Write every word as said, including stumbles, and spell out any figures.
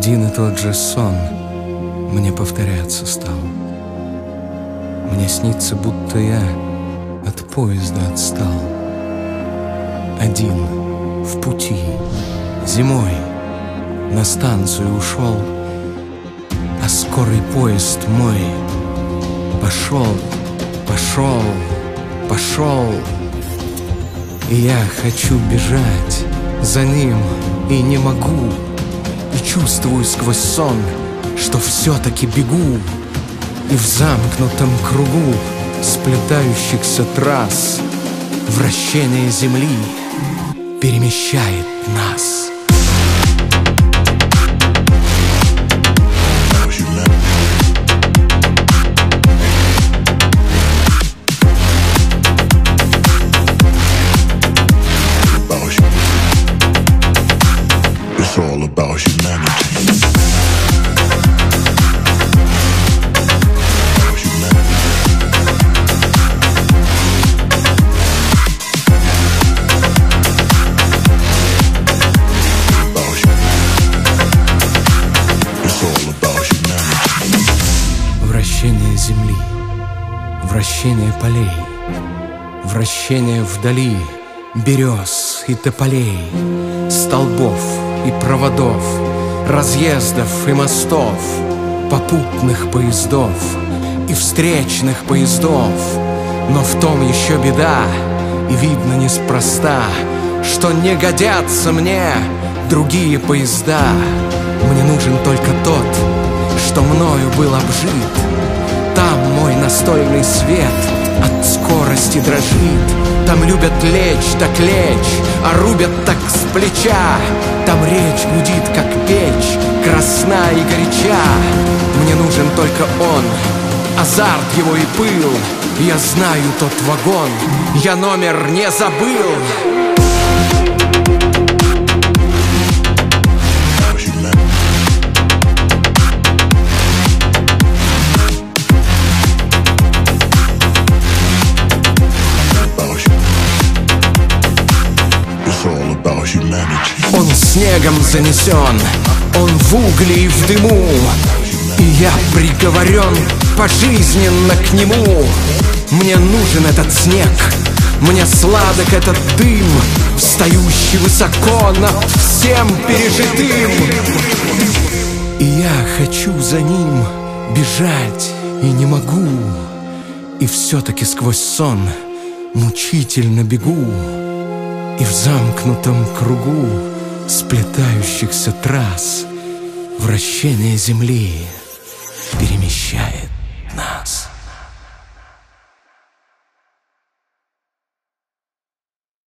Один и тот же сон мне повторяться стал. Мне снится, будто я от поезда отстал. Один в пути зимой на станцию ушел, а скорый поезд мой пошел, пошел, пошел. И я хочу бежать за ним и не могу, и чувствую сквозь сон, что все-таки бегу. И в замкнутом кругу сплетающихся трасс вращение земли перемещает нас. It's all about humanity. Вращение земли, вращение полей, вращение вдали берез и тополей, столбов и проводов, разъездов и мостов, попутных поездов и встречных поездов. Но в том еще беда, и видно неспроста, что не годятся мне другие поезда. Мне нужен только тот, что мною был обжит. Там мой настольный свет от скорости дрожит. Там любят лечь, так лечь, а рубят так с плеча. Там речь гудит, как печь, красна и горяча. Мне нужен только он, азарт его и пыл. Я знаю тот вагон, я номер не забыл. Он снегом занесен, он в угле и в дыму, и я приговорен пожизненно к нему. Мне нужен этот снег, мне сладок этот дым, встающий высоко над всем пережитым. И я хочу за ним бежать и не могу, и все-таки сквозь сон мучительно бегу. И в замкнутом кругу сплетающихся трасс вращение земли перемещает нас.